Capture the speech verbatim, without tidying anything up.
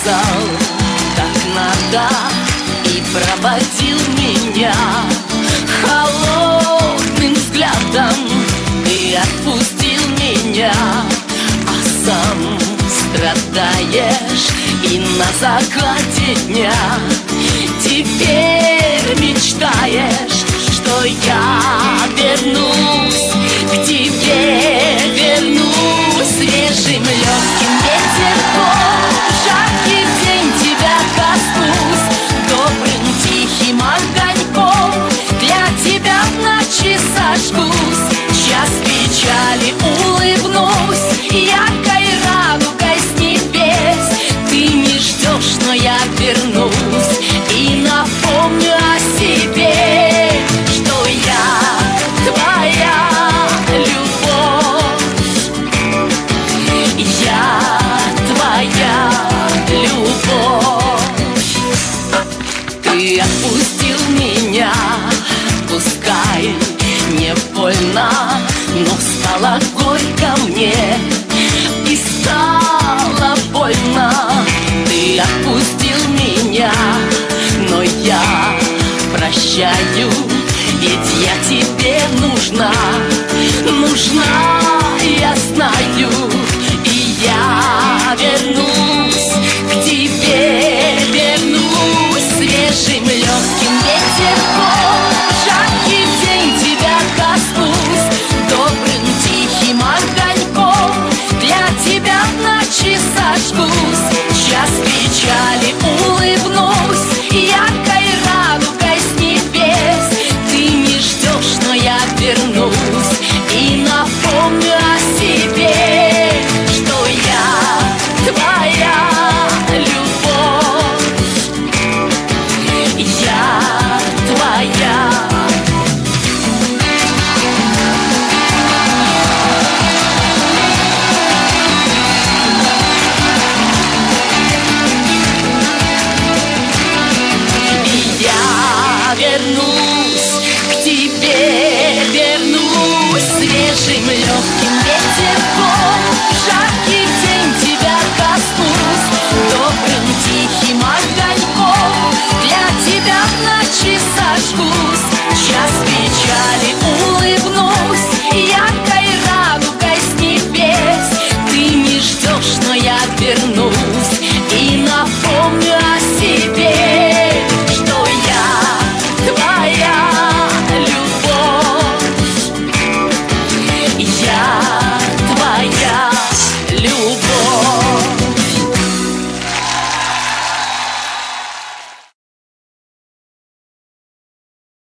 сказал, так надо, и проводил меня холодным взглядом. Ты отпустил меня, а сам страдаешь и на закате дня теперь мечтаешь, что я вернусь к тебе, вернусь свежим легким ветерком. Жаркий день тебя коснусь, добрым тихим огоньком для тебя в ночи сожгусь, час печали улыбнусь, яркой радугой с небес. Ты не ждешь, но я вернусь и напомню о себе, что я твоя любовь, я твоя любовь. Ты отпустил меня, пускай не больно, но стало горько мне и стало больно. Ты отпустил меня, но я прощаю, ведь я тебе нужна, нужна, я знаю.